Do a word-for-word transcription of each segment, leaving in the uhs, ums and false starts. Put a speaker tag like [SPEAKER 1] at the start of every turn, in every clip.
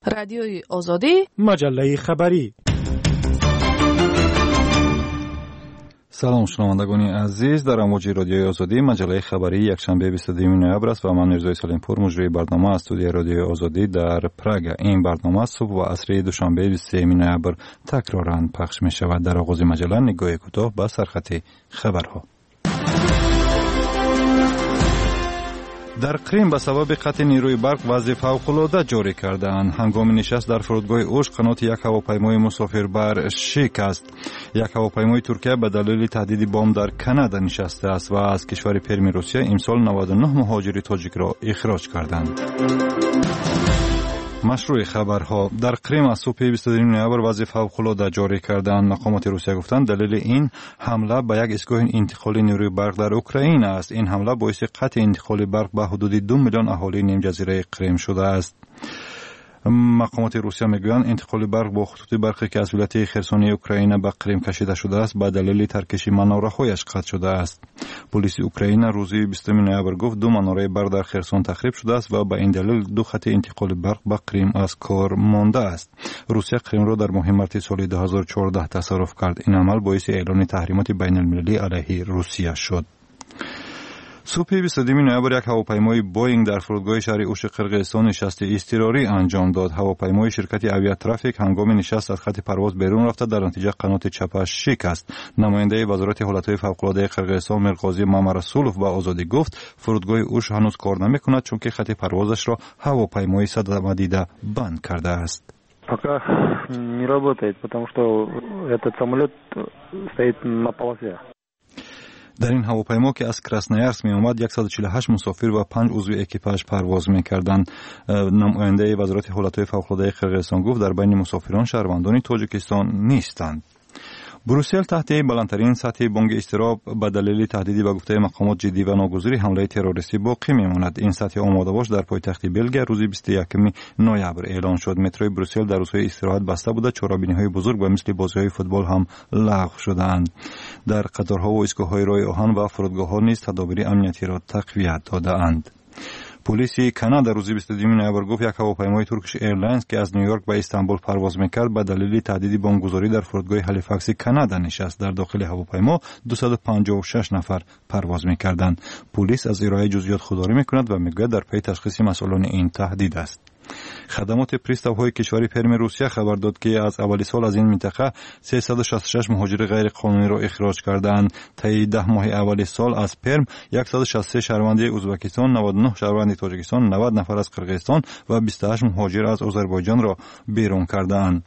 [SPEAKER 1] رادیوی آزادی،
[SPEAKER 2] مجله خبری.
[SPEAKER 3] سلام شنوندگان عزیز، در امواج رادیوی آزادی مجله خبری یکشنبه بیست و دوم نوامبر است و من میرزا سلیمپور مجری برنامه از استودیو رادیوی آزادی در پراگ. این برنامه صبح و عصر دوشنبه بیست و سوم نوامبر تکرارا پخش می شود. در آغاز مجله نگاه کوتاه به سرخط خبرها. در کریم به سبب قطع نیروی برق وضع فوق‌العاده جاری کردند. هنگام نشست در فرودگاه اوش قنات یک هواپیمای مسافربر شکست. یک هواپیمای ترکیه به دلیل تهدید بمب در کانادا نشسته است و از کشور پرمی روسیه امسال نود و نه مهاجر تاجیک را اخراج کردند. مشروع خبرها. در کریم از صبح بیست و دوم نوامبر وضع فوق‌العاده جاری کردند. مقامات روسیه گفتند دلیل این حمله به یک ایستگاه انتقال نیروی برق در اوکراین است. این حمله باعث قطع انتقال برق به حدود دو میلیون اهالی نیم جزیره کریم شده است. مقامات روسیه میگویند انتقال برق با خطوط برقی که از ولایت خرسونی اوکراین به کریم کشیده شده است به دلیل ترکشی مناره‌هایش قطع شده است. پلیس اوکراین روز بیستم نوامبر گفت دو مناره برق در خرسون تخریب شده است و به این دلیل دو خط انتقال برق به کریم از کار مانده است. روسیه کریم را در ماه مارس سال دو هزار و چهارده تصرف کرد. این عمل باعث اعلان تحریمات بین المللی علیه روسیه شد. صبح بیست و دوم نوامبر یک هواپیمای بوئینگ در فرودگاه شهر اوش قرقیزستان نشست اضطراری انجام داد. هواپیمای شرکت اویاترافیک هنگام نشست از خط پرواز بیرون رفته در نتیجه قنات چپش شکست. نماینده وزارت حالتهای فوق‌العاده قرقیزستان میرقاضی مامرسولوف به آزادی گفت فرودگاه اوش هنوز کار نمی‌کند چون که خط پروازش را هواپیمای صدمه دیده بند کرده است.
[SPEAKER 4] Пока не работает, потому что этот самолет стоит на полосе.
[SPEAKER 3] در این هواپیما که از کراسنایارسک می آمد صد و چهل و هشت مسافر و پنج عضو اکیپاژ پرواز می‌کردند. نماینده وزارت حالتهای فوق‌العاده قرقیزستان گفت در بین مسافران شهروندان تاجیکستان نیستند. بروسل تحت بلندترین سطح بانگ اضطراب به دلیل تهدیدی به گفته مقامات جدی و ناگزیر حمله تروریستی باقی میماند. این سطح آماده باش در پایتخت بلژیک روز بیست و یکم نوامبر اعلان شد. متروی بروسل در روزهای استراحت بسته بوده. چهارراه بزرگ و مثل بازی‌های فوتبال هم لغو شده‌اند. در قطارها و ایستگاه‌های راه آهن و فرودگاه‌ها نیز تدابیر امنیتی را تقویت داده‌اند. پلیس کانادا روز بیست و دوم نوامبر گفت یک هواپیمای ترکیش ایرلاینز که از نیویورک به استانبول پرواز می‌کرد به دلیل تهدید بمبگذاری در فرودگاه هالیفاکس کانادا نشست. در داخل هواپیما دویست و پنجاه و شش نفر پرواز می‌کردند. پلیس از ارائه جزئیات خودداری می‌کند و می‌گوید در پی تشخیص مسئولان این تهدید است. خدمات پریستاوهای کشور پرمی روسیه خبر داد که از اول سال از این منطقه سیصد و شصت و شش مهاجر غیر قانونی را اخراج کردند. طی ده ماه اول سال از پرم صد و شصت و سه شهروند ازبکستان، نود و نه شهروند تاجیکستان، نود نفر از قرقیزستان و بیست و هشت مهاجر از آذربایجان را بیرون کردند.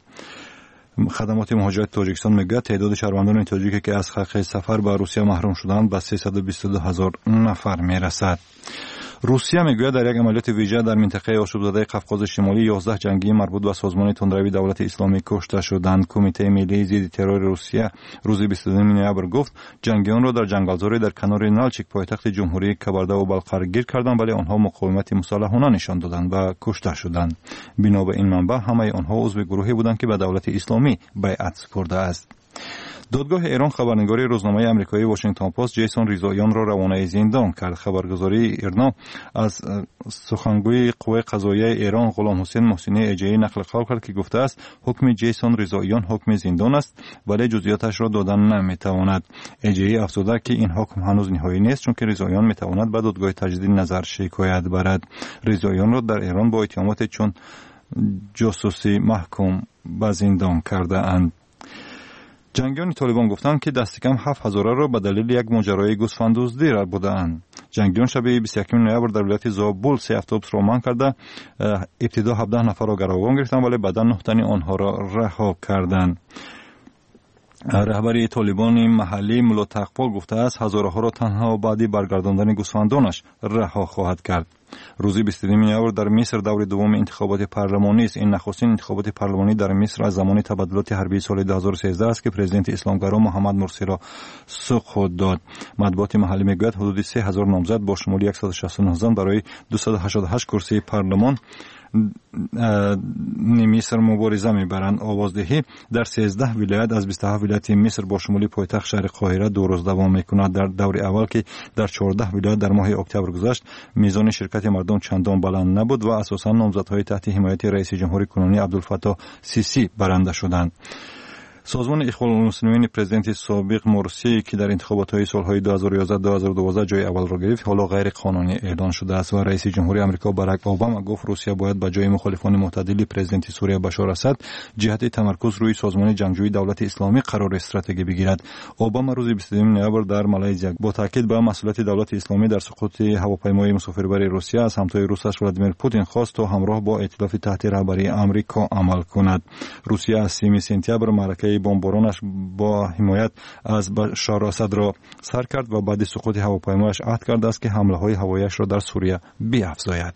[SPEAKER 3] خدمات مهاجرت تاجیکستان میگوید تعداد شهروندان تاجیکی که از حق سفر به روسیه محروم شدند به سیصد و بیست و دو هزار نفر میرسد. روسیه میگوید در یک عملیات ویژه در منطقه آشوب زده قفقاز شمالی یازده جنگی مربوط به سازمان تندروی دولت اسلامی کشته شدند. کمیته ملی ضد ترور روسیه روز بیست و دوم نوامبر گفت جنگیان را در جنگلزاری در کنار نالچیک پایتخت جمهوری کبرده و بلقر گیر کردند ولی آنها مقاومت مسلحانه نشان دادند و کشته شدند. بنا به این منبع همه آنها عضو گروهی بودند که به دولت اسلامی بیعت سپرده است. دادگاه ایران خبرنگاری روزنامه آمریکایی واشنگتن پست جیسون ریزایان را روانه زندان کرد. خبرگزاری ایرنا از سخنگوی قوه قضاییه ایران غلام حسین محسنی اجایی نقل قول کرد که گفته است حکم جیسون ریزایان حکم زندان است ولی جزئیاتش را دادن نمیتواند. اجایی افزوده که این حکم هنوز نهایی نیست چون که ریزایان میتواند به دادگاه تجدید نظر شکایت برد. ریزایان را در ایران با اتهامات چون جاسوسی محکوم به زندان کرده اند. جنگیان طالبان گفتند که دست کم هفت هزار را به دلیل یک ماجرای گوسفند دزدی را بودند. جنگیان شب بیست و یکم نوامبر در ولایت زابل سه اتوبوس را منع کرده ابتدا هفده نفر را گروگان گرفتند ولی بعدا نه تن آنها را رها کردند. رهبری طالبان محلی ملا تقوال گفته است هزارها را تنها بعد برگرداندن گوسفندانش رها خواهد کرد. روز بیست و دوم نوامبر در مصر دور دوم انتخابات پارلمانی است. این نخستین انتخابات پارلمانی در مصر از زمان تبدیلات حربی سال دو هزار و سیزده است که پرزیدنت اسلامگرا محمد مرسی را سقوط داد. مطبوعات محلی میگوید حدود سه هزار نامزد با شمول صد و شصت و نه زن برای دویست و هشتاد و هشت کرسی پارلمان مصر مبارزه میبرند. آوازدهی در سیزده ولایت از بیست و هفت ولایت مصر با شمول پایتخت شهر قاهره دو روز دوام میکند. در دور اول که در چهارده ولایت در ماه اکتبر گذشت میزان شرکت مردم چندان بلند نبود و اساساً نامزدهای تحت حمایت رئیس جمهوری کنونی عبدالفتاح سیسی برنده شدند. سازمان اخوان المسلمین پرزیدنت سابق مرسی که در انتخابات سالهای دو هزار و یازده تا دو هزار و دوازده جای اول را گرفت حالا غیر قانونی اعلان شده است و رئیس جمهوری آمریکا باراک اوباما گفت روسیه باید به جای مخالفان معتدل پرزیدنت سوریه بشار اسد جهت تمرکز روی سازمان جنگجوی دولت اسلامی قرار استراتژی بگیرد. اوباما روز بیست و دو نوامبر در مالزی با تاکید بر مسئولیت دولت اسلامی در سقوط هواپیمای مسافربر روسیه از همتای روسش ولادیمیر پوتین خواست تا همراه با ائتلاف تحت رهبری آمریکا عمل کند. روسیه از سوم سپتامبر معرکه بمبارانش با حمایت از بشار اسد را سر کرد و بعد سقوط هواپیمایش عهد کرده است که حمله های هواییش را در سوریه بیافزاید.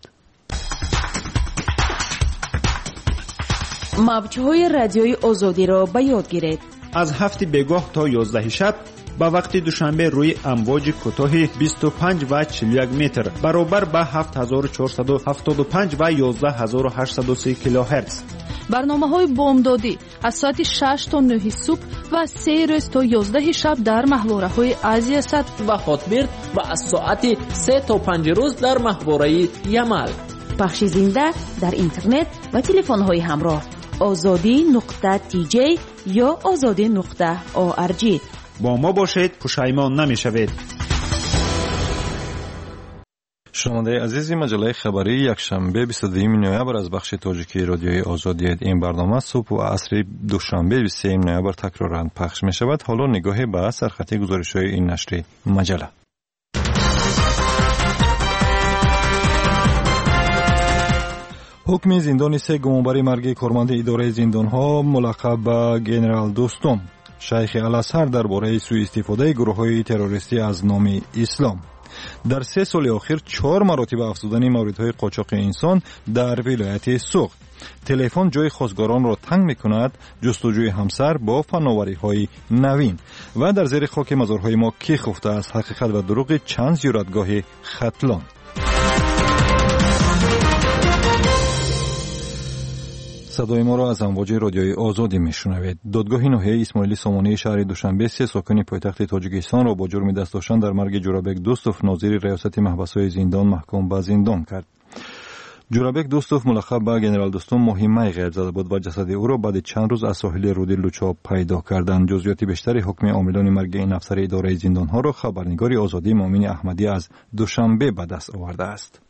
[SPEAKER 1] موج‌های رادیوی آزادی را به یاد گیرید.
[SPEAKER 2] از هفت بگاه تا یازده شب با وقت دوشنبه روی امواج کوتاه بیست و پنج و چهل و یک متر برابر با هفت هزار و چهارصد و هفتاد و پنج و یازده هزار و هشتصد و سه کیلوهرتز.
[SPEAKER 5] برنامه‌های بامدادی از ساعت شش تا نه صبح و سه روز تا یازده شب در ماهواره‌های آسیا صد
[SPEAKER 6] و خاطبرد و از ساعت سه تا پنج روز در ماهواره یمل.
[SPEAKER 1] پخش زنده در اینترنت و تلفن‌های همراه آزادی نقطه تی جی یا آزادی نقطه او ار جی.
[SPEAKER 2] با ما باشید، پشیمان نمی‌شوید.
[SPEAKER 3] شنونده عزیزی، مجله خبری یک شنبه بیست و دو نوامبر از بخش تاجیکی رادیوی آزادی. این برنامه صبح و عصر دوشنبه بیست و سه نوامبر تکرارا پخش می شود. حالا نگاهی به سرخط گزارش‌های این نشر مجله. حکم زندان سه گمانبر مرگ کارمند اداره زندان‌ها ملقب به گنرال دوستم. شیخ الازهر درباره سوء استفاده گروه‌های تروریستی از نام اسلام. در سه سال آخر چهار مراتب افزودن موردهای قاچاق انسان در ولایت سوخت. تلفن جای خواستگاران را تنگ می‌کند. جستجوی همسر با فناوری‌های نوین. و در زیر خاک مزارهای ما کی خفته است حقیقت و دروغ چند زیارتگاه ختلان. صدای ما را از امواج رادیوی آزادی میشنوید. دادگاه ناحیه اسماعیلی سامانی شهر دوشنبه سه ساکن پایتخت تاجیکستان را با جرم دست داشتن در مرگ جورابک دوستوف ناظر ریاست محبس‌های زندان محکوم به زندان کرد. جورابک دوستوف ملقب به گنرال دوستم مهمه غیب زده بود و جسد او را بعد چند روز از ساحل رود لوچاب پیدا کردند. جزئیات بیشتر حکم عاملان مرگ این افسر اداره زندان‌ها را خبرنگار آزادی مؤمن احمدی از دوشنبه به دست آورده است.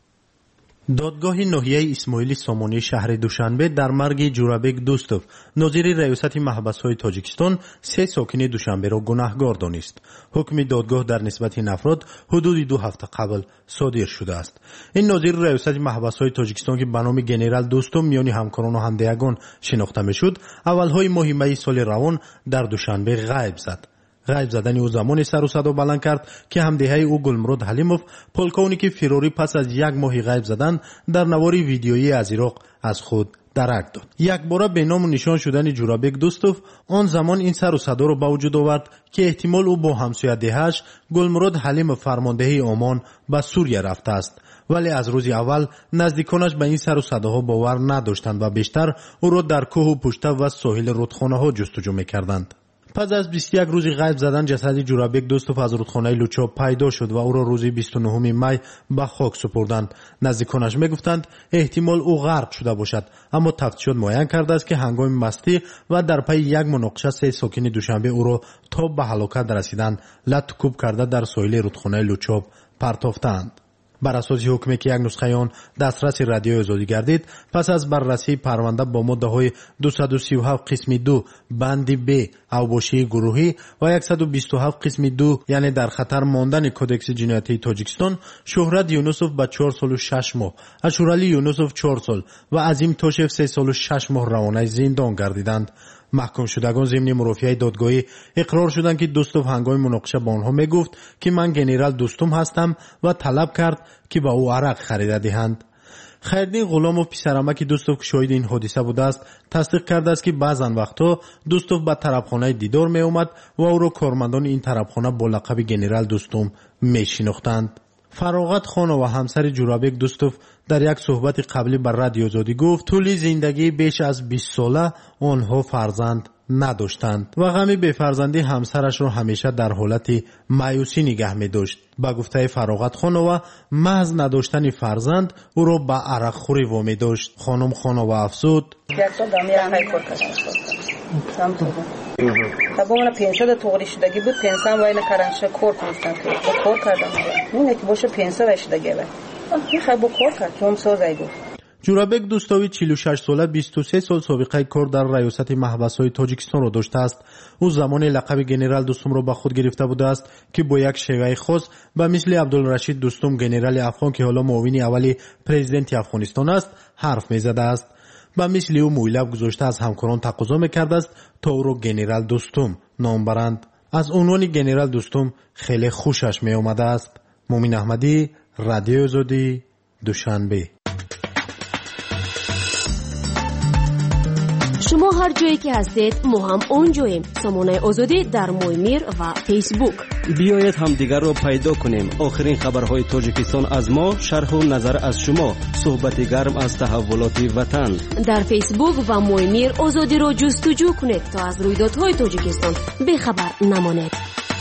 [SPEAKER 7] دادگاه ناحیه اسماعیلی سامانی شهر دوشنبه در مرگ جورابک دوستوف ناظر ریاست محبس‌های تاجیکستان سه ساکن دوشنبه را گناهکار دانست. حکم دادگاه در نسبت این افراد حدود دو هفته قبل صادر شده است. این ناظر ریاست محبس‌های تاجیکستان که به نام گنرال دوستم میان همکاران و همدیگان شناخته میشد، اولهای ماه می سال روان در دوشنبه غیب زد. غیب زدن او زمان سر و صدا بلند کرد که همدیهای او گلمرود حلیموف پولکونیک فراری پس از یک ماه غیب زدن در نواری ویدیویی از عراق از خود درک داد. یک بار به نام و نشان شدن جورابک دوستوف آن زمان این سر و صدا را به وجود آورد که احتمال او با همسایه دهش گلمرود حلیموف فرمانده عمان به سوریه رفته است، ولی از روز اول نزدیکانش به این سر و صداها باور نداشتند و بیشتر او را در کوه و پشته و ساحل رودخانه ها جستجو می‌کردند. پس از بیست و یک روز غیب زدن جسد جورابک دوستوف از رودخانه لوچاب پیدا شد و او را روز بیست و نه می به خاک سپردند. نزدیکانش میگفتند احتمال او غرق شده باشد، اما تفتیشات معین کرده است که هنگام مستی و در پی یک مناقشه سه ساکن دوشنبه او را تا به هلاکت رسیدن لت کوب کرده در ساحل رودخانه لوچاب پرتافتند. بر اساس حکمی که یک نسخه آن دسترس رادیوی آزادی گردید، پس از بررسی پرونده با ماده های دویست و سی و هفت قسم دو بند ب اوباشی گروهی و صد و بیست و هفت قسم دو یعنی در خطر ماندن کودکس جنایتی تاجیکستان، شهرت یونسوف به چهار سال و شش ماه، اشورالی یونسوف چهار سال و عظیم توشف سه سال و شش ماه روانه زندان گردیدند. محکوم شدگان ضمن مرافعه دادگاهی اقرار شدند که دوستوف هنگام مناقشه با آنها میگفت که من گنرال دوستم هستم و طلب کرد که با او عرق خریده دهند. خیردین غلاموف پسرعمک دوستوف که شاهد این حادثه بوده است تصدیق کرده است که بعضن وقتا دوستوف به طربخانه دیدار می اومد و او را کارمندان این طربخانه با لقب گنرال دوستم می شناختند. فراغت خان و همسر جورابک دوستوف در یک صحبت قبلی بر رادیو آزادی گفت طول زندگی بیش از بیست ساله آنها فرزند نداشتند و غم بی‌فرزندی همسرش را همیشه در حالت مایوسی نگه می داشت. با گفته فراغت خانوم محض نداشتن فرزند او را به عرق خوری وامی داشت. خانم خانوم افزود:
[SPEAKER 8] یک سال دامیرم های کار کردم سام تو تا با من پنسه توغری شدگی بود پنسه وای نکردن کار کنستم که کار کردم نه که باشه پنسه وشدگی بود میخوای با کار کرد چون سازای گفت.
[SPEAKER 7] جورابک دوستاوی چهل و شش ساله بیست و سه سال سابقه کار در ریاست محبس‌های تاجیکستان را داشته است. او زمان لقب گنرال دوستم را به خود گرفته بوده است که با یک شیوه خاص به مثل عبدالرشید دوستم گنرال افغان که حالا معاون اولی پرزیدنت افغانستان است حرف می‌زده است. به مثل او مویلب گذاشته از همکاران تقاضا می‌کرده است تا او را گنرال دوستم نام برند. از عنوان گنرال دوستم خیلی خوشش می‌آمده است. مومن احمدی، رادیو آزادی، دوشنبه.
[SPEAKER 9] شما هر جایی که هستید ما هم اونجاییم. سامانه آزادی در مویمیر و فیسبوک.
[SPEAKER 10] بیایید هم دیگر رو پیدا کنیم. آخرین خبرهای تاجیکستان از ما، شرح و نظر از شما، صحبت گرم از تحولات وطن.
[SPEAKER 9] در فیسبوک و مویمیر آزادی رو جستجو کنید تا از رویدادهای تاجیکستان بیخبر نمانید.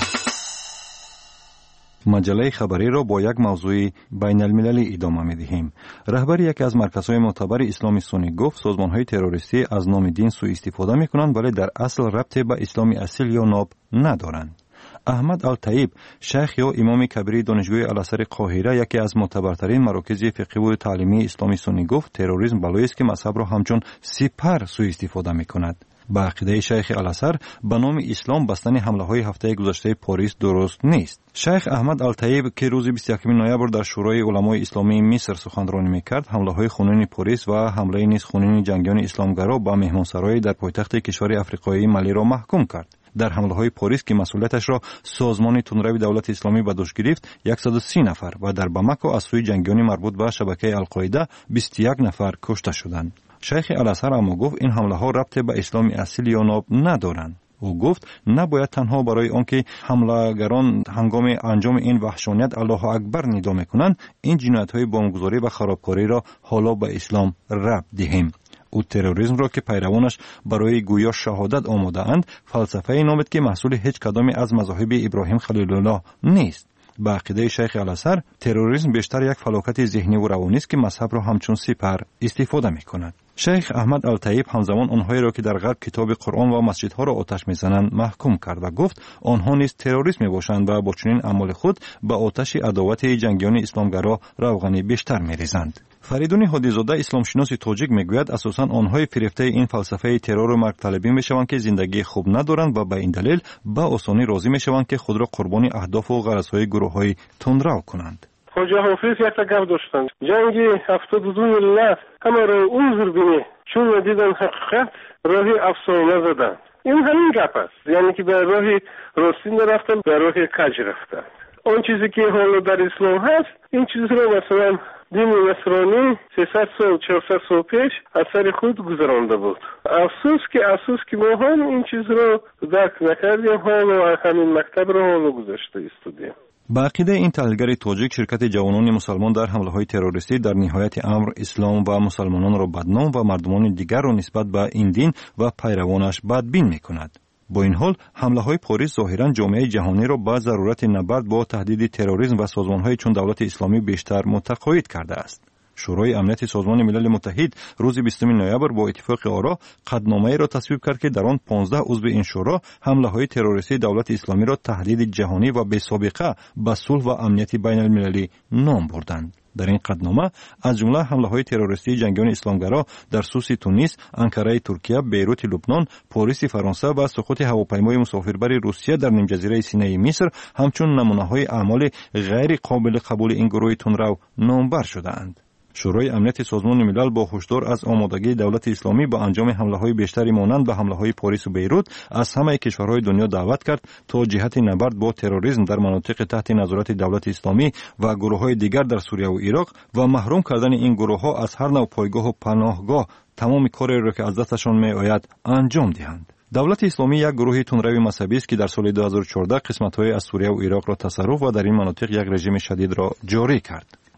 [SPEAKER 3] مجله خبری را با یک موضوع بین المللی ادامه می دهیم. رهبر یکی از مرکزهای معتبر اسلامی سنی گفت سازمانهای تروریستی از نام دین سوء استفاده می کنند ولی در اصل ربطی به اسلام اصیل یا ناب ندارند. احمد الطیب شیخ یا امام کبیر دانشگاه الازهر قاهره یکی از معتبرترین مراکز فقهی و تعلیمی اسلامی سنی گفت تروریسم بلایی است که مذهب را همچون سپر سوء استفاده می کند. با عقیده شیخ الازهر به نام اسلام بستن حمله های هفته گذشته پاریس درست نیست. شیخ احمد الطیب که روز بیست و یکم نوامبر در شورای علمای اسلامی مصر سخنرانی میکرد حمله های خونین پاریس و حمله نیز خونین جنگیان اسلامگرا به مهمانسرای در پایتخت کشور افریقایی مالی را محکوم کرد. در حمله های پاریس که مسئولیتش را سازمان تندروی دولت اسلامی به دوش گرفت صد و سی نفر و در باماکو از سوی جنگیان مربوط به شبکه القاعده بیست و یک نفر کشته شدند. شیخ الازهر اما گفت این حمله ها ربطی به اسلام اصیل یا ناب ندارند. او گفت نباید تنها برای آنکه حملهگران هنگام انجام این وحشانیت الله اکبر ندا میکنند این جنایت های بمبگذاری و خرابکاری را حالا به اسلام ربط دهیم. او تروریسم را که پیروانش برای گویا شهادت آماده اند فلسفه نامید که محصول هیچ کدام از مذاهب ابراهیم خلیل الله نیست. با عقیده شیخ الازهر تروریسم بیشتر یک فلاکت ذهنی و روانی است که مذهب را همچون سپر استفاده می‌کند. شیخ احمد الطیب همزمان آنهایی را که در غرب کتاب قرآن و مسجدها را آتش می‌زنند محکوم کرد و گفت آنها نیز تروریست میباشند و با چنین اعمال خود به آتش عداوت جنگیان اسلامگرا روغنی بیشتر می‌ریزند. فریدون هادیزاده اسلام شناس تاجیک میگوید اساساً آنهای فریفته این فلسفه ترور و مرگ طلبی میشوند که زندگی خوب ندارند و به این دلیل به آسانی راضی میشوند که خود را قربانی اهداف و غرضهای گروه‌های تندرو کنند.
[SPEAKER 11] خواجه حافظ یک گپ داشتند جنگ هفتاد و دو ملت همه را عذر بینی چون دیدن حقیقت راه افسانه زدند. این همین گپ است، یعنی که به راه راستین رفتن به راه کج رفتن. آن چیزی که حالا در اسلام هست این چیز را مثلا دین نصرانی سیصد سال چهارصد سال پیش از سر خود گذرانده بود. افسوس که افسوس که ما هم این چیز را درک نکردیم حالا همین مکتب را حالا گذاشته استودیم.
[SPEAKER 3] با عقیده این تحلیلگر تاجیک شرکت جوانان مسلمان در حمله های تروریستی در نهایت امر اسلام و مسلمانان را بدنام و مردمان دیگر را نسبت به این دین و پیروانش بدبین می کند. با این حال حمله های پاریس ظاهرا جامعه جهانی را با ضرورت نبرد با تهدید تروریسم و سازمان های چون دولت اسلامی بیشتر متقاعد کرده است. شورای امنیت سازمان ملل متحد روز بیستم نوامبر با اتفاق آرا قطعنامه‌ای را تصویب کرد که در آن پانزده عضو این شورا حمله‌های تروریستی دولت اسلامی را تهدید جهانی و بی‌سابقه به صلح و امنیت بین المللی نام بردند. در این قطعنامه از جمله حمله‌های تروریستی جنگیان اسلامگرا در سوس تونس، انکاره ترکیه، بیروت لبنان، پاریس فرانسه و سقوط هواپیمای مسافربر روسیه در نیمجزیره سینای مصر همچون نمونه‌های اعمال غیر قابل قبول این گروه تندرو نامبر شده‌اند. شورای امنیت سازمان ملل با هشدار از آمادگی دولت اسلامی به انجام حمله‌های بیشتری مانند به حمله‌های پاریس و بیروت از همه کشورهای دنیا دعوت کرد تا جهت نبرد با تروریسم در مناطق تحت نظارت دولت اسلامی و گروه‌های دیگر در سوریه و عراق و محروم کردن این گروه‌ها از هر نوع پایگاه و پناهگاه تمام کاری را که از دستشان می‌آید انجام دهند. دولت اسلامی یک گروه تندروی مذهبی است که در سال دو هزار و چهارده قسمت‌های از سوریه و عراق را تصرف و در این مناطق یک رژیم شدید را جاری کرد.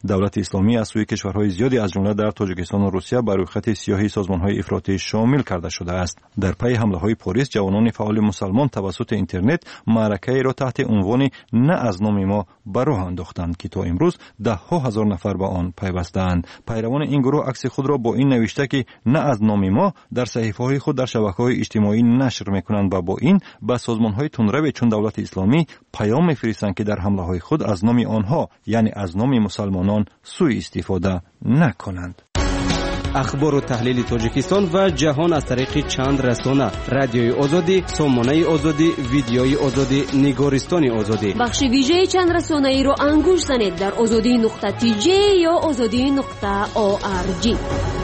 [SPEAKER 3] دولت اسلامی از سوی کشورهای زیادی از جمله در تاجیکستان و روسیه بر روی خط سیاهی سازمان‌های افراطی شامل کرده شده است. در پی حمله‌های پلیس جوانان فعال مسلمان توسط اینترنت معرکه‌ای را تحت عنوان نه از نام ما بر راه انداختند که تا امروز ده ها هزار نفر به آن پیوسته‌اند. پیروان این گروه عکس خود را با این نوشته که نه از نام ما در صحیفه‌های خود در شبکه‌های اجتماعی نشر می‌کنند و با این به سازمان‌های تندرو چون دولت اسلامی پیام می‌فرستند که در حمله‌های خود از نام آنها یعنی از نام مسلمانان سوء استفاده نکنند.
[SPEAKER 10] اخبار و تحلیل تاجیکستان و جهان از طریق چند رسانه: رادیوی آزادی، سامانه آزادی، ویدیوی آزادی، نگارستان آزادی.
[SPEAKER 9] بخش ویژه چند رسانه ای رو انگوش زنید در آزادی نقطه تی جی یا آزادی نقطه او آر جی.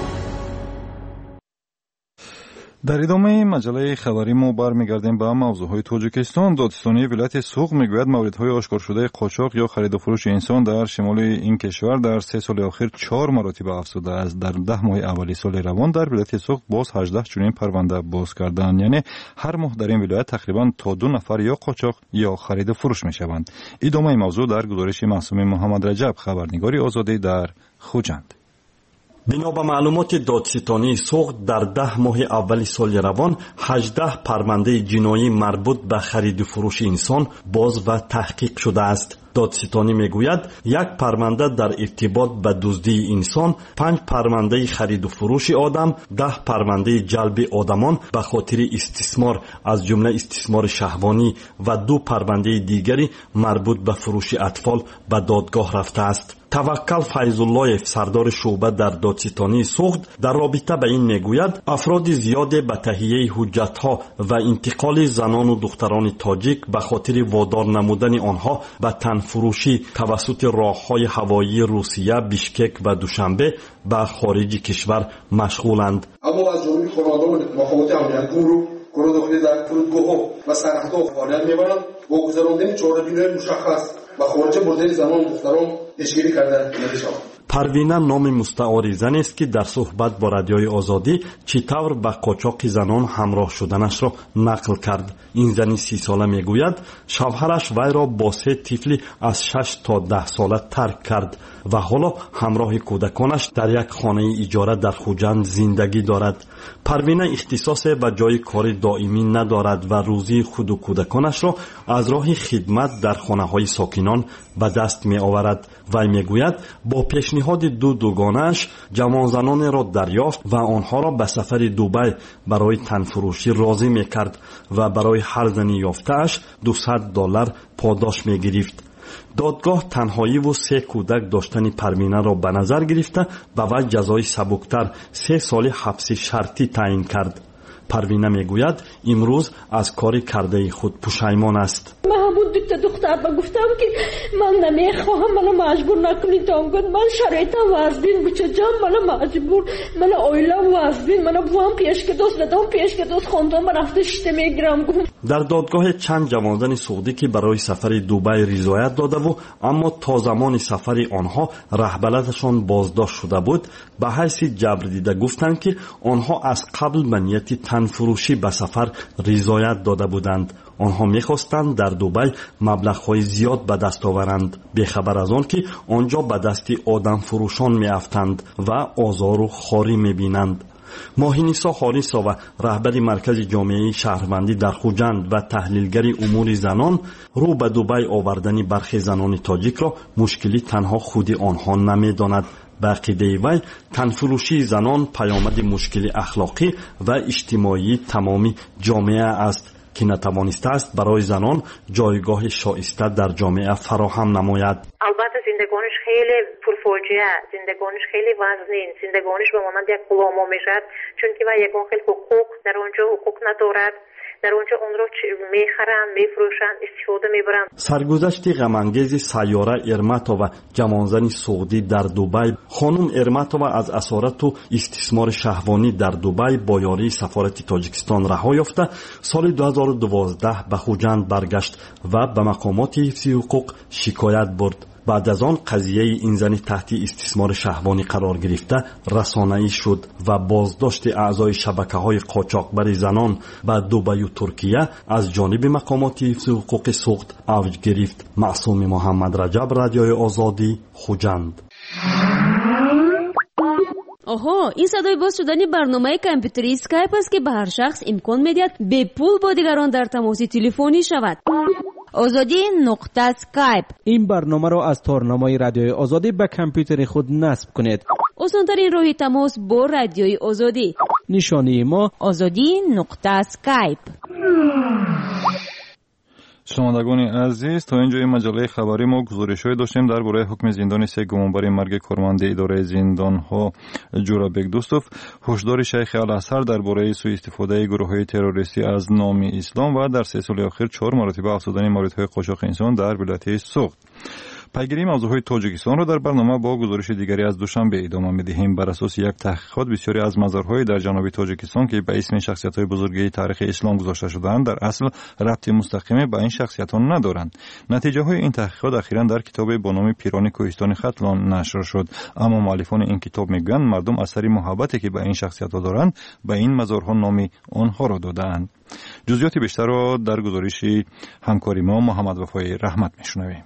[SPEAKER 3] در ادامه مجله خبری ما برمیگردیم به موضوعهای تاجیکستان. دادستانی ولایت سوق میگوید موردهای آشکار شده قاچاق یا خرید و فروش انسان در شمال این کشور در سه سال اخیر چهار مراتب افزوده است. در ده ماه اولی سال روان در ولایت سوق باز هجده چنین پرونده باز کردند، یعنی هر ماه در این ولایت تقریبا تا دو نفر یا قاچاق یا خرید و فروش میشوند. ادامه موضوع در گزارش معصوم محمد رجب، خبرنگاری آزادی در خوجند.
[SPEAKER 12] بنا به معلومات دادستانی سوق در ده ماه اول سال روان هجده پرونده جنایی مربوط به خرید و فروش انسان باز و تحقیق شده است. دادستانی میگوید یک پرونده در ارتباط به دزدی انسان، پنج پرونده خرید و فروش آدم، ده پرونده جلب آدمان به خاطر استثمار از جمله استثمار شهوانی و دو پرونده دیگری مربوط به فروش اطفال به دادگاه رفته است. توکل فیض‌الله سردار شعبه در دادستانی سوخت در رابطه به این میگوید افراد زیاد به تهیه حجت‌ها و انتقال زنان و دختران تاجیک به خاطر وادار نمودن آنها به تن فروشی توسط راه‌های هوایی روسیه، بیشکک و دوشنبه به خارج کشور مشغولند.
[SPEAKER 13] اما از جمله خانواده‌های مخابرات امنیت رو گروه داخلی در فرودگاه‌ها و سرحدها فعالیت می‌برند با گذراندن چهار بینای مشخص و خارج بردن زنان و دختران اشغال کردن می‌شود.
[SPEAKER 12] پروینه نام مستعار زن است که در صحبت با رادیوی آزادی چطور به قاچاق زنان همراه شدنش را نقل کرد. این زنی سی ساله میگوید شوهرش وی را با سه طفلی از شش تا ده ساله ترک کرد و حالا همراه کودکانش در یک خانه اجاره در خوجند زندگی دارد. پروینه اختصاص و جای کار دائمی ندارد و روزی خود و کودکانش را از راه خدمت در خانه‌های ساکنان به دست می آورد. وی میگوید با پیشنهاد دو دوگانش جوان زنان را دریافت و آنها را به سفر دبی برای تنفروشی راضی می کرد و برای هر زنی یافته‌اش دویست دلار پاداش می گرفت. دادگاه تنهایی و سه کودک داشتن پروینه را به نظر گرفته و وی جزای سبکتر سه سال حبس شرطی تعیین کرد. پروینه میگوید امروز از کاری کرده خود پشیمان است.
[SPEAKER 14] محمود دکتر دختر با گفتم که من نمیخواهم، منو مجبور نکنید تا گفت من شرایطم وازبین بچه جام، منو مجبور، من اویلم وازبین، منو بوام پیش که دوست دادم پیش که دوست خوندم من رفته شیشته میگیرم.
[SPEAKER 12] در دادگاه چند جوانزن سعودی که برای سفر دبی رضایت داده و اما تا زمان سفر آنها رهبرشان بازداشت شده بود به حیث جبر دیده گفتند که آنها از قبل به نیت تنفروشی به سفر رضایت داده بودند. آنها میخواستند در دبی مبلغ‌های زیاد به دست آورند، بیخبر از آن که آنجا به دست آدم فروشان میافتند و آزار و خواری میبینند. ماهینیسا خالیسا و رهبر مرکز جامعه شهروندی در خوجند و تحلیلگر امور زنان رو به دبی آوردن برخی زنان تاجیک را مشکلی تنها خود آنها نمیداند. به عقیده وی تنفروشی زنان پیامد مشکل اخلاقی و اجتماعی تمامی جامعه است که نتوانسته است برای زنان جایگاه شایسته در جامعه فراهم نماید.
[SPEAKER 15] البته زندگانش خیلی پرفاجعه، زندگانش خیلی وزنین، زندگانش به مانند یک غلام میشد، چون که و یگان خیلی حقوق در آنجا حقوق ندارد. در اونجا اون رو میخرن، میفروشن، استفاده میبرن.
[SPEAKER 12] سرگذشت غم‌انگیز سیاره ارماتووا جوانزن سعودی در دبی. خانم ارماتووا از اسارت و استثمار شهوانی در دبی با یاری سفارت تاجیکستان رها یافته سال دو هزار و دوازده به خوجند برگشت و به مقامات حفظ حقوق شکایت برد. بعد از آن قضیه این زن تحت استثمار شهوانی قرار گرفته رسانه‌ای شد و بازداشت اعضای شبکه‌های قاچاقبر زنان به دبی و ترکیه از جانب مقامات حفظ حقوق سوخت اوج گرفت. معصوم محمد رجب، رادیوی آزادی، خوجند.
[SPEAKER 9] آها، این صدای باز شدن برنامه کامپیوتری اسکایپ است که به هر شخص امکان میدهد به پول با دیگران در تماس تلفنی شود.
[SPEAKER 1] آزادی نقطه اسکایپ.
[SPEAKER 16] این برنامه را از تارنمای رادیوی آزادی به کامپیوتر خود نصب کنید.
[SPEAKER 9] آسان‌ترین راه تماس با رادیوی آزادی.
[SPEAKER 16] نشانی ما
[SPEAKER 1] آزادی نقطه اسکایپ.
[SPEAKER 3] شنوندگان عزیز، تا اینجای مجله خبری ما گزارش‌های داشتیم درباره حکم زندان سه گمانبر مرگ کارمند اداره زندان‌ها جورابک دوستوف، هشدار شیخ الازهر درباره سوء استفاده گروه‌های تروریستی از نام اسلام و در سه سال اخیر چهار مرتبه افزودن موردهای قاچاق انسان در ولایت سوخت. پیگیری موضوعهای تاجیکستان را در برنامه با گزارش دیگری از دوشنبه ادامه می‌دهیم. بر اساس یک تحقیقات، بسیاری از مزارهای در جنوب تاجیکستان که به اسم شخصیت‌های بزرگی تاریخ اسلام گذاشته شده‌اند در اصل ربط مستقیمی به این شخصیت‌ها ندارند. نتیجه‌های این تحقیقات اخیراً در کتاب با نام پیران کوهستان ختلان نشر شد، اما مؤلفان این کتاب میگویند مردم از سر محبتی که به این شخصیت‌ها دارند به این مزارها نام آنها را داده‌اند. جزئیات بیشتر را در گزارش همکاری ما محمد وفای رحمت می‌شنویم.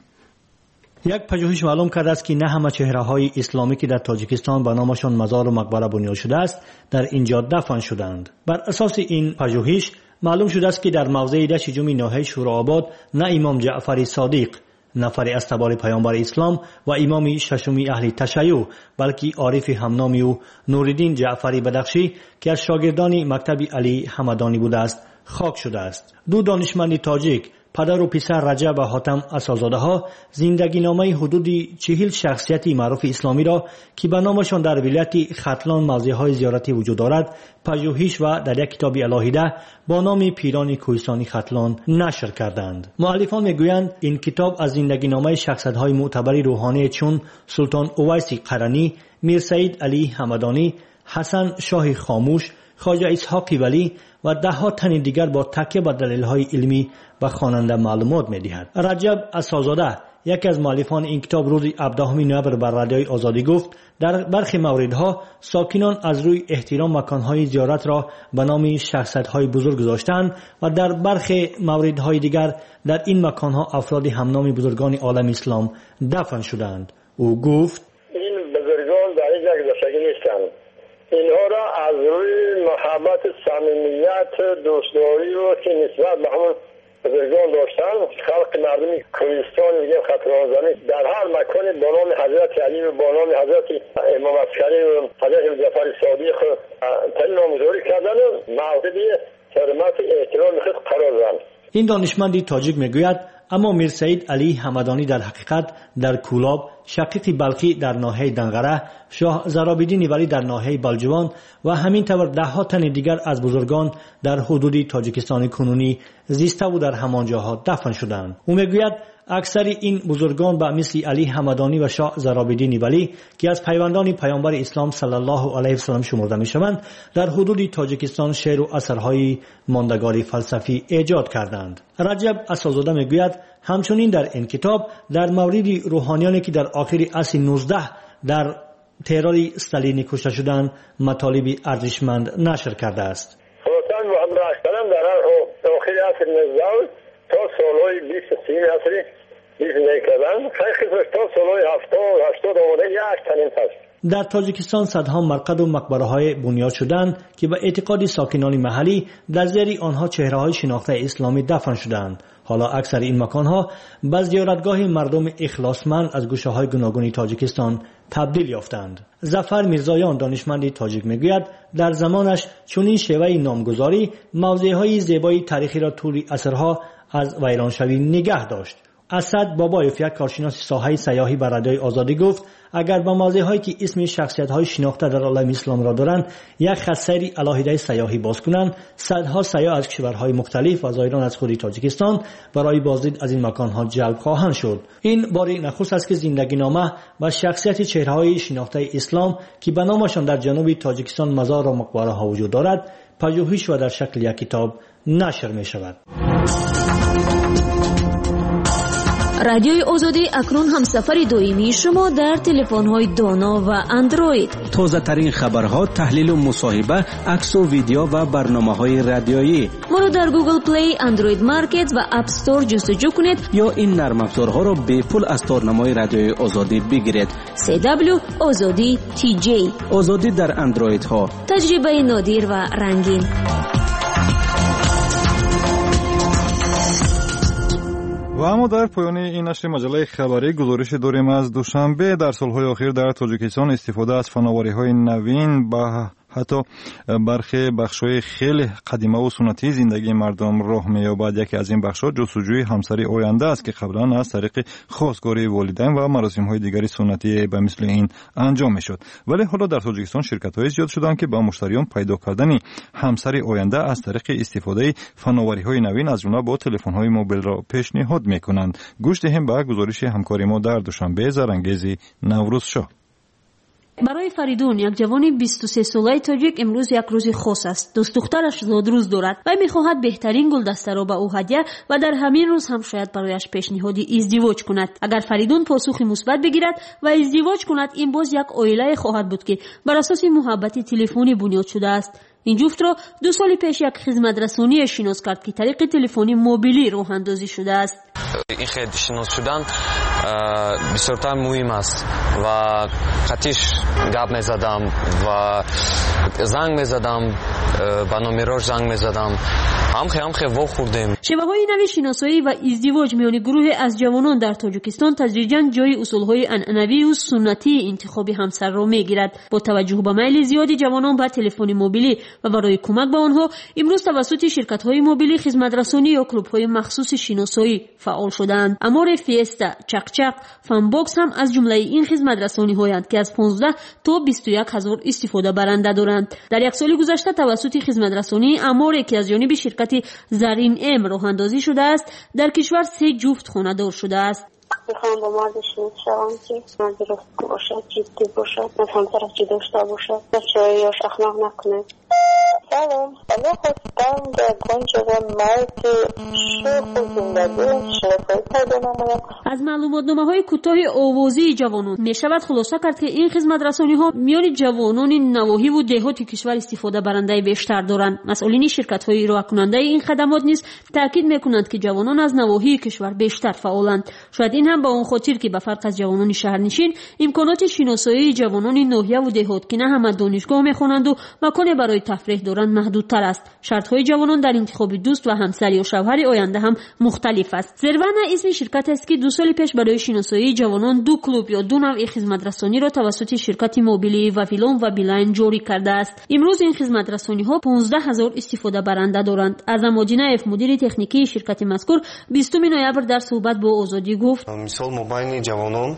[SPEAKER 17] یک پژوهش معلوم کرده است که نه همه چهره‌های اسلامی که در تاجیکستان به نامشان مزار و مقبره بنیاد شده است در اینجا دفن شدند. بر اساس این پژوهش معلوم شده است که در موضع ده شجم ناحیه شورآباد نه امام جعفر صادق، نفر از تبار پیامبر اسلام و امام ششمی اهل تشیع، بلکه عارف همنامی و نوردین جعفری بدخشی که از شاگردان مکتب علی حمدانی بوده است خاک شده است. دو دانشمند تاجیک، پدر و پسر رجب و حاتم اساس‌زاده ها، زندگی نامه حدودی چهل شخصیتی معروف اسلامی را که به نامشان در ولایت ختلان موضع‌های زیارتی وجود دارد پژوهش و در یک کتاب الهیده با نام پیران کوهستانی ختلان نشر کردند. مؤلفان میگویند این کتاب از زندگی نامه شخصیت‌های معتبر روحانی چون سلطان اویس قرنی، میر سید علی حمدانی، حسن شاه خاموش، خواجه اسحاق ولی و ده ها تن دیگر با تکیه بر دلایل علمی و خواننده معلومات می‌دهد. رجب اساس‌زاده، یکی از مؤلفان این کتاب، روز هفدهم نوامبر بر رادیوی آزادی گفت در برخی موردها ساکنان از روی احترام مکان‌های زیارت را به نام شخصیت‌های بزرگ گذاشتند و در برخی موردهای دیگر در این مکان‌ها افراد همنام بزرگان عالم اسلام دفن شدند. او گفت
[SPEAKER 18] این بزرگان در این جای زندگی نیستند. اینها را از روی محبت، صمیمیت، دوستداری و که نسبت به همون بزرگان داشتن خلق مردم کوهستان میگیم ختلان زمین در هر مکان با نام حضرت علی و با نام حضرت امام عسکری و حضرت جعفر صادق تعیین نامگذاری کردن و موضع حرمت احترام خود قرار دادند.
[SPEAKER 17] این دانشمند تاجیک میگوید اما میر سید علی حمدانی در حقیقت در کولاب، شقیق بلخی در ناحیه دنغره، شاه زرابیدین ولی در ناحیه بلجوان و همین طور ده ها تن دیگر از بزرگان در حدود تاجیکستان کنونی زیسته و در همان جاها دفن شدند. او میگوید اکثر این بزرگان به مثل علی حمدانی و شاه زرابیدین ولی که از پیوندان پیامبر اسلام صلی الله علیه و سلم شمرده میشوند در حدود تاجیکستان شعر و اثرهای ماندگاری فلسفی ایجاد کردند. رجب اساس‌زاده میگوید همچنین در این کتاب در مورد روحانیانی که در آخر عصر نوزده در ترور استالینی کشته شدند مطالب ارزشمند نشر کرده است.
[SPEAKER 18] خصوصا محمد اکرم در آخر عصر نوزده تا سالهای بیست و سی عصری بیست نکردن خیلی تا سالهای هفتاد هشتاد آمده یک تنین هست.
[SPEAKER 17] در تاجیکستان صدها مرقد و مقبره‌های بنیاد شدند که به اعتقاد ساکنان محلی در زیر آنها چهره‌های شناخته اسلامی دفن شدند. حالا اکثر این مکان‌ها به زیارتگاه مردم اخلاصمند از گوشه‌های گوناگون تاجیکستان تبدیل یافتند. ظفر میرزایان دانشمند تاجیک میگوید در زمانش چنین شیوه نامگذاری موضع‌های زیبای تاریخی را طول عصرها از ویرانشوی نگه داشت. اسد بابایف، یک کارشناس ساحه سیاحی بر رادیوی آزادی گفت اگر با موضع‌هایی که اسم شخصیت‌های شناخته در عالم اسلام را دارند یک خط سیر علاهیده سیاحی باز کنند، صدها سیاح از کشورهای مختلف و زایران از خود تاجیکستان برای بازدید از این مکان‌ها جلب خواهند شد. این باری نخست است که زندگی نامه و شخصیت چهره‌های شناخته اسلام که به نامشان در جنوب تاجیکستان مزار و مقبره‌ها وجود دارد پژوهش و در شکل یک کتاب نشر می‌شود.
[SPEAKER 9] رادیوی آزادی اکنون همسفر دائمی شما در تلفن‌های دانا و اندروید.
[SPEAKER 10] تازه ترین خبرها، تحلیل و مصاحبه، عکس و ویدیو و برنامه‌های رادیویی.
[SPEAKER 9] ما رو در گوگل پلی، اندروید مارکت و اپ استور جستجو کنید
[SPEAKER 10] یا این نرم افزارها را به پول از تورنمای رادیوی آزادی بگیرید.
[SPEAKER 9] سی دبلیو آزادی تی جی.
[SPEAKER 10] آزادی در اندروید ها.
[SPEAKER 9] تجربه نادر و رنگین.
[SPEAKER 3] و اما در پایان این نشر مجله خبری گزارش داریم از دوشنبه. در سالهای اخیر در تاجیکستان استفاده از فناوری‌های نوین با حتی برخی بخش‌های خیلی قدیمی و سنتی زندگی مردم راه می‌یابد. یکی از این بخش‌ها جستجوی همسری آینده است که قبلا از طریق خواستگاری والدین و مراسم‌های دیگری سنتی به مثل این انجام می‌شد، ولی حالا در تاجیکستان شرکت‌های زیاد شدند که به مشتریان پیدا کردن همسری آینده از طریق استفاده فناوری‌های نوین از جمله با تلفن‌های موبایل را پیشنهاد می‌کنند. گوش دهیم به گزارش همکاری ما در دوشنبه زرانگیز نوروز شاه.
[SPEAKER 9] برای فریدون، یک جوان بیست و سه ساله تاجیک، امروز یک روز خاص است. دوست دخترش زادروز دارد و می‌خواهد بهترین گلدسته را به او هدیه و در همین روز هم شاید برایش پیشنهاد ازدواج کند. اگر فریدون پاسخی مثبت بگیرد و ازدواج کند، این باز یک عائله خواهد بود که بر اساس محبت تلفنی بنیاد شده است. این جفت را دو سال پیش یک خدمت رسانی شناس کرد که طریق تلفنی موبیلی راه اندازی شده است.
[SPEAKER 19] این خدمت شناس شدن بسیار مهم است و قطعش گپ میزدم و زنگ میزدم، با نمرش زنگ میزدم، هم خیلی هم خیلی وقت خوردیم.
[SPEAKER 9] شبه‌های نوی شناسایی و ازدواج میان گروه از جوانان در تاجیکستان تدریجاً جای اصولهای عنعنوی و سنتی انتخاب همسر را میگیرد. با توجه به میل زیادی جوانان به تلفن موبیلی و برای کمک به آنها، امروز توسط شرکت‌های موبیلی خدمت رسانی یا کلوب‌های مخصوص شناسایی فعال شدند. امور فیستا، چقچق، فن باکس هم از جمله این خدمت رسانی‌هایند که از پانزده تا بیست و یک هزار استفاده برنده دارند. در یک سال گذشته توسط خدمت رسانی امور که از جانب شرکت زرین ام راه اندازی شده است، در کشور سه جفت خانه دار شده است.
[SPEAKER 20] میخوام با مردش شوم که مرد درست باشد، جدی باشد، از همسرش جدا داشته باشد، بچه هایش اخلاق نکنه. سلام، اما خواستم در گنج و مرد شوخ و زندگی شرکای پیدا نماید.
[SPEAKER 9] از معلومات نامه های کوتاه آوازی جوانان می شود خلاصه کرد که این خدمت رسانی ها میان جوانان نواحی و دهات کشور استفاده برنده بیشتر دارند. مسئولین شرکت های ارائه کننده این خدمات نیز تاکید میکنند که جوانان از نواحی کشور بیشتر فعالند. شاید این هم با اون خاطر که به فرق از جوانان شهرنشین، امکانات شناسایی جوانان ناحیه و دهات که نه همه دانشگاه میخوانند و مکان برای تفریح دارند محدودتر است. شرط‌های جوانان در انتخاب دوست و همسر یا شوهر آینده هم مختلف است. زروانا اسم شرکت است که دو سال پیش برای شناسایی جوانان دو کلوب یا دو نوع خدمت رسانی را توسط شرکت موبیلی و ویلون و بیلاین جاری کرده است. امروز این خدمت رسانی ها پانزده هزار استفاده برنده دارند. از اماجینایف مدیر تکنیکی شرکت مذکور بیستم نوامبر در صحبت با آزادی گفت:
[SPEAKER 21] مثال مبین جوانان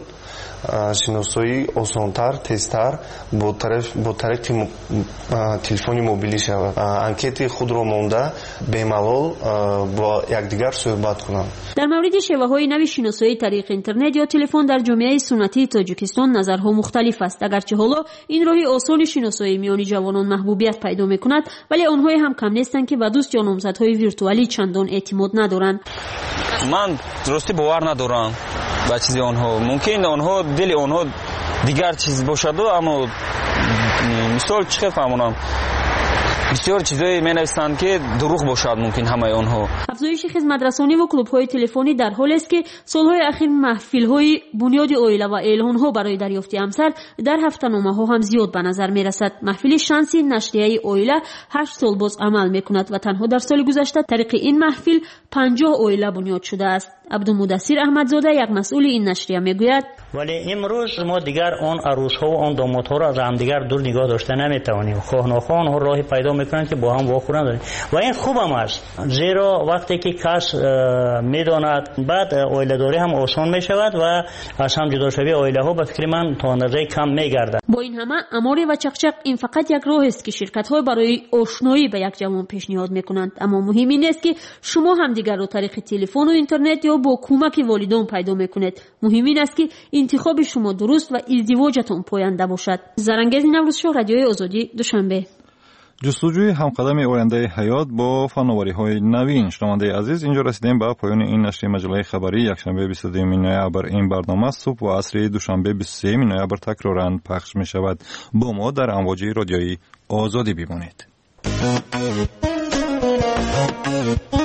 [SPEAKER 21] شناسایی آسانتر، تیزتر با طرف با طریق تلفن موبیلی شود. انکت خود را مانده بی‌ملال با یکدیگر صحبت کنند.
[SPEAKER 9] در مورد شیوه‌های نوی شناسایی طریق اینترنت یا تلفن در جامعه سنتی تاجیکستان نظرها مختلف است. اگرچه حالا این راهی آسان شناسایی میان جوانان محبوبیت پیدا می‌کند، ولی آنها هم کم نیستند که به دوست یا نامزدهای ویرتوالی چندان اعتماد ندارند.
[SPEAKER 22] من درستی باور ندارم به چیزی آنها. ممکن آنها دل آنها دیگر چیز باشد، اما مثال چه فهمونم بسیار چیزایی می‌نویسند که دروغ باشد ممکن همه آنها.
[SPEAKER 9] افزایش خدمت رسانی و کلوب‌های تلفنی در حالی است که سال‌های اخیر محفل‌های بنیاد عائله و اعلان‌ها برای دریافت همسر در هفته‌نامه‌ها هم زیاد به نظر می‌رسد. محفل شانسی نشریه عائله هشت سال باز عمل می‌کند و تنها در سال گذشته طریق این محفل پنجاه عائله بنیاد شده است. عبدالمدثر احمدزاده یک مسئول این نشریه میگوید:
[SPEAKER 17] ولی امروز ما دیگر آن عروس‌ها و آن دامادها را از همدیگر دور نگاه داشته نمی‌توانیم. خواه ناخواه آنها راهی پیدا می‌کنند که با هم واخورند داریم و این خوب هم است، زیرا وقتی که کس می‌داند بعد عائله‌داری هم آسان می‌شود و از هم جداشوی عائله‌ها به فکر من تا اندازه کم می‌گردد.
[SPEAKER 9] با این همه اماری و چقچق این فقط یک راه است که شرکت‌ها برای آشنایی به یک جوان پیشنهاد می‌کنند، اما مهم این است که شما هم دیگر را طریق تلفن و اینترنت یا با کمک والدین پیدا می‌کنید. مهم این است که انتخاب شما درست و ازدواجتون پاینده باشد. زرانگیز نوروز شو، رادیوی آزادی، دوشنبه.
[SPEAKER 3] جستجوی همقدم آینده حیات با فناوری‌های نوین. شنونده عزیز، اینجا رسیدیم به پایان این نشر مجله خبری یکشنبه بیست و دو نوامبر. این برنامه صبح و عصر دوشنبه بیست و سه نوامبر تکرارا پخش می شود. با ما در امواج رادیویی آزادی بمانید.